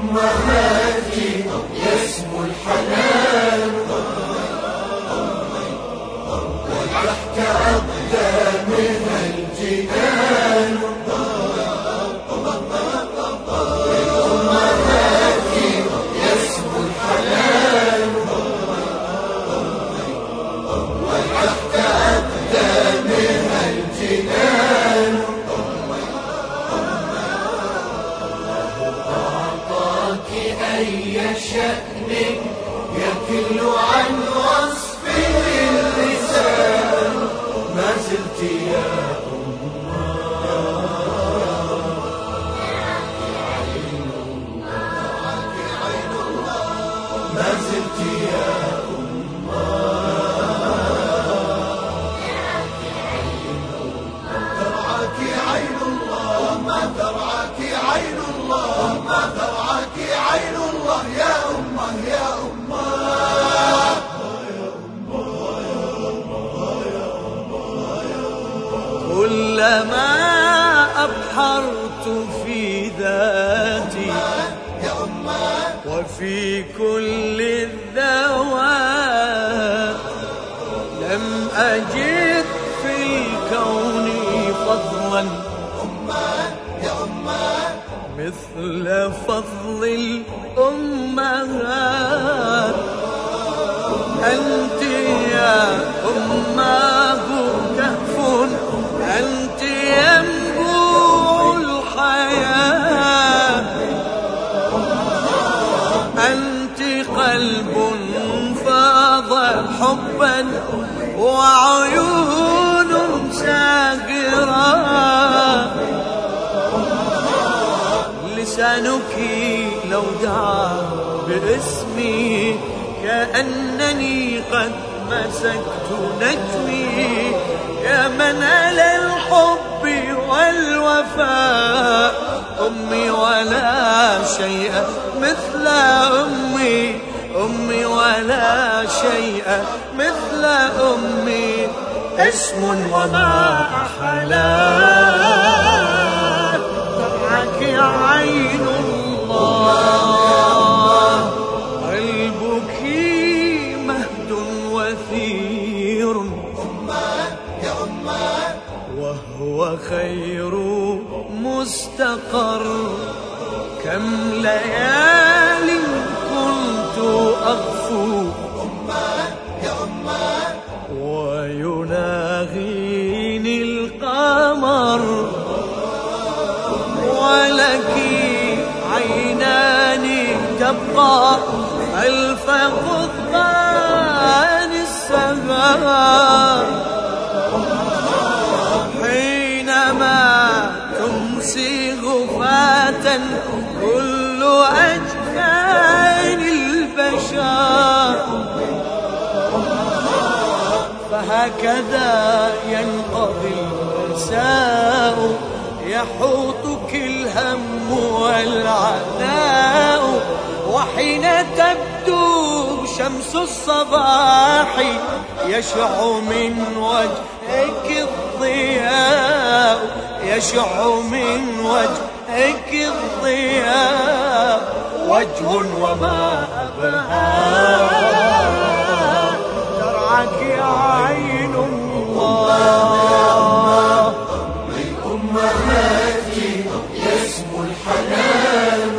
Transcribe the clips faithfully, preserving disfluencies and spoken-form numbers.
لأمهاتي يسمو الحنان وتحت أقدامها الجنان. لأمهاتي يسمو الحنان وتحت أقدامها الجنان. أي شأن يكل عن وصفه اللسان. ما زلت يا أمه ما زلت يا أمه ترعاك عين الله. ما ترعاك عين الله. ما ترعاك عين الله يا أمه يا أمه. كلما أبحرت في ذاتي وفي كل الذوات لم أجد في الكون فضلا مثل فضل الأمهات. أنت يا أماه كهف، أنت ينبوع الحياة، أنت قلب فاض حبا وعيون ساغرة. لسانك لو دعا باسمي كأنني قد مسكت نجمي. يا من على الحب والوفاء أمي ولا شيء مثل أمي. أمي ولا شيء مثل أمي. اسم وما أحلى ترعاك عين الله. قلبك مهد وثير وهو خير مستقر. كم ليال كنت أغفو ويناغيني القمر. ولك عينان تبقى خلف قضبان السماء. حينما تمسي غفاة كل أجفان البشر. فهكذا ينقضي المساء يحوطك الهم والعناء. وحين تبدو شمس الصباح يشع من وجهك الضياء. يشع من وجهك الضياء. وجه وما أبهى ترعاك عين الله. لأمهاتي يسمو الحنان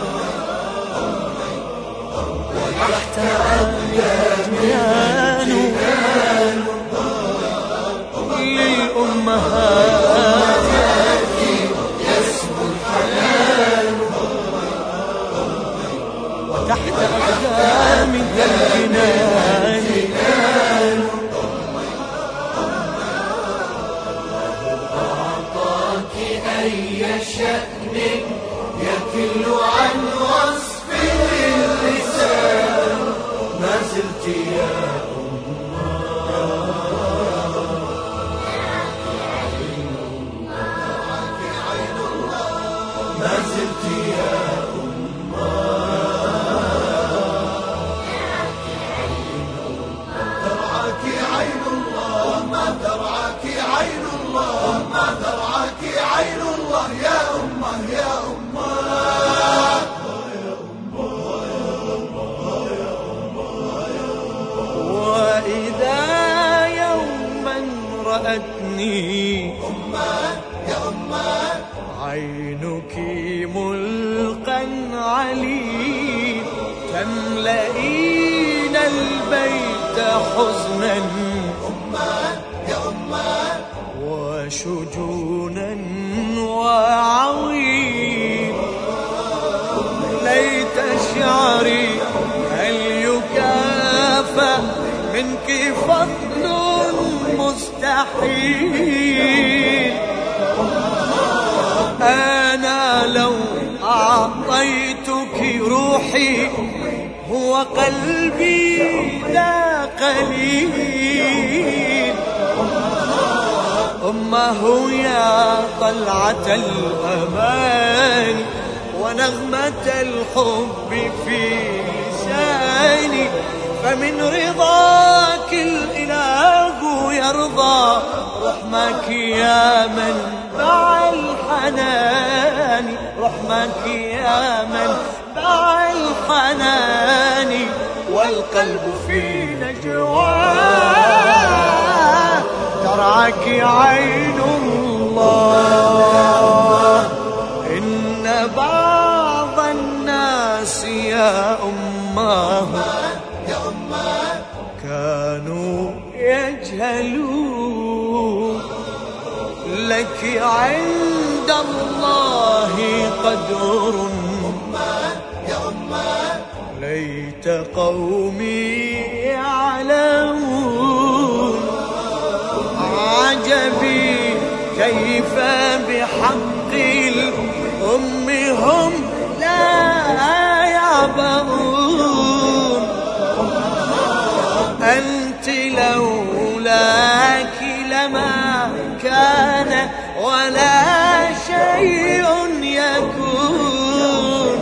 وتحت أقدامها الجنان. للأمهات يسمو الحنان وتحت أقدامها الجنان. أي شأن يكل عن وصفه اللسان. ما زلت يا أمه ما زلت يا أمه ترعاك عين الله. ما ترعاك عين الله. ما ترعاك عين الله يا أمه يا أمه. عينك ملقا عليل تملئين البيت حزنا يا أمه وشجونا وعويل. ليت شعري هل يكافى منك فضل مستحيل. أنا لو أعطيتك روحي هو قلبي لا قليل. أمه يا طلعة الأمان ونغمة الحب في لساني، فمن رضاك الإله يرضى رحمك يا منبع الحنان، رحمك يا منبع الحنان، والقلب في نجواه ترعاك عين الله. إن بعض الناس يا أماه كانوا يجهلون لك عند الله قدر، ليت قومي يعلمون. عجبي كيف بحق الأم هم لا يعبرون. أنت لولاك لما كان ولا شيء يكون.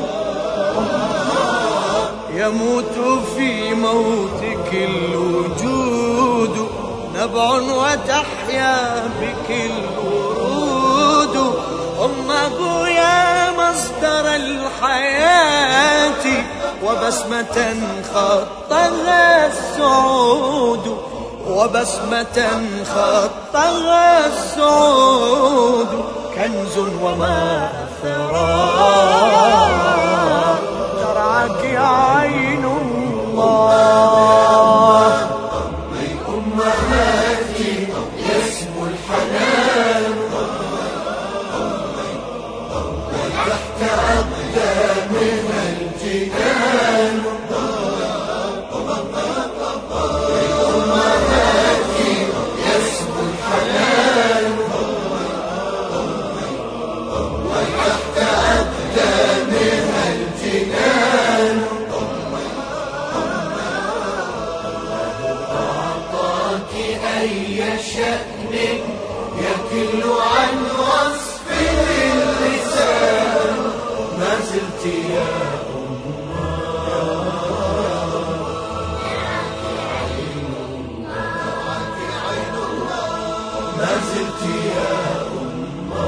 يموت في موتك الوجود نبع وتحيا بك الورود. أمه يا مصدر الحياة وبسمة خطها السعود، وبسمة خطها السعود، كنز وما أثراه ترعاك عين الله. أمهاتي يسمو الحنان وتحت أقدامنا الجنان. أمهاتي يسمو الحنان وتحت أقدامنا الجنان. أي شأن يكل عن وصف اللسان. ما زلت يا أمه ما زلت يا أمه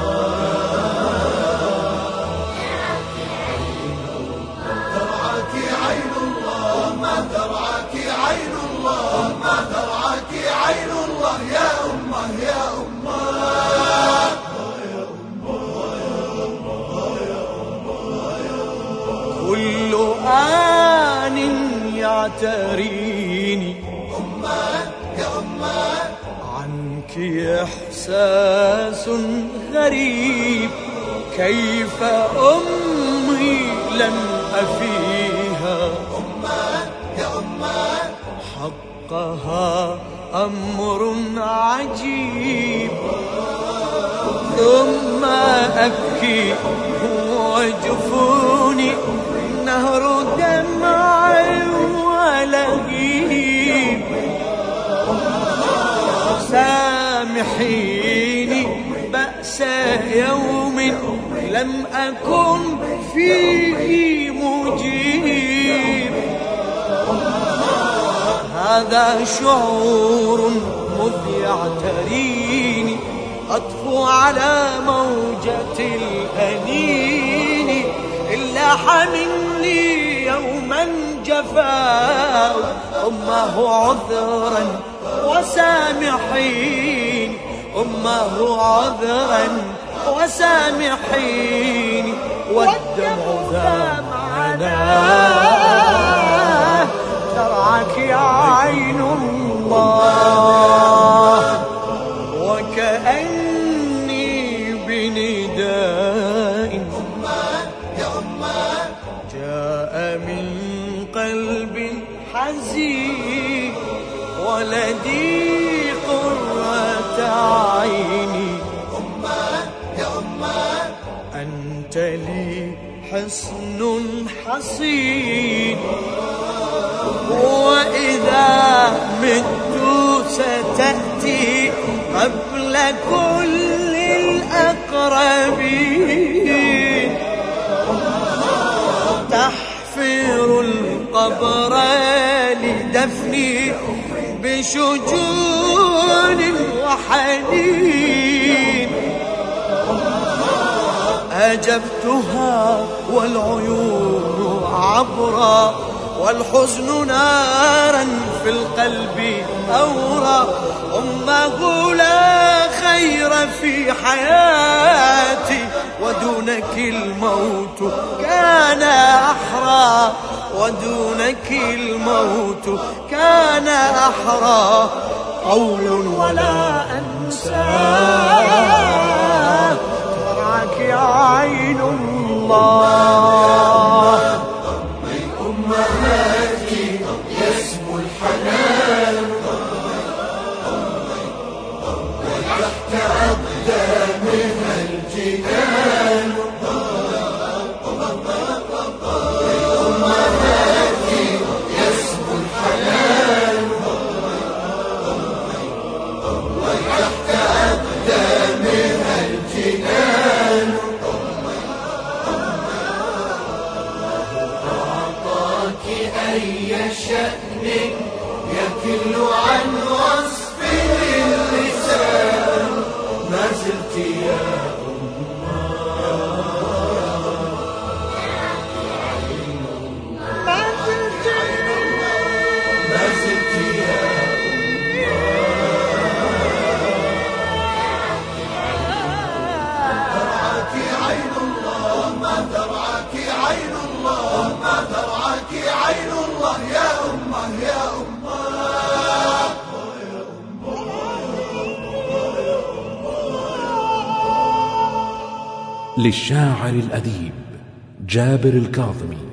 ترعاك عين الله. ما ترعاك عين الله. ما ترعاك عين الله يا أمه يا أمه. كل آن يعتريني أمه يا أمه عنك إحساس غريب. كيف أمي لم أفيها يا أمه حقها أمر عجيب. ثم أبكي وجفوني نهر دمع ولهيب. سامحيني بأس يوم لم أكن فيه مجيب. هذا شعور مذ يعتريني أطفو على موجة الأنين. إلا حمني يوما جفاء أمه عذرا وسامحين. أمه عذرا فسامحيني والدمع ذا معنا. ترعاك عين الله وكأني بنداء جاء من قلب حزين ولدي قرة عيني. أنت لي حصن حصين وإذا مت ستأتي قبل كل الأقربين. تحفر القبر لدفني بشجون وحنين. أجبتها والعيون عبرا والحزن نارا في القلب أورى. أمه لا خير في حياتي ودونك الموت كان أحرى. ودونك الموت كان أحرى. قول ولا أنساه ترعاك عين الله. أمهاتي يسمو الحنان وتحت أقدامها الجنان. أمهاتي يسمو الحنان وتحت أقدامها الجنان. أي شأن يكل عن وصفه اللسان. ما زلت يا أمه ما زلت ما زلت يا أمه. ترعاك عين الله ما ترعاك عين الله ما ترعاك عين الله يا أمه يا أمه. للشاعر الأديب جابر الكاظمي.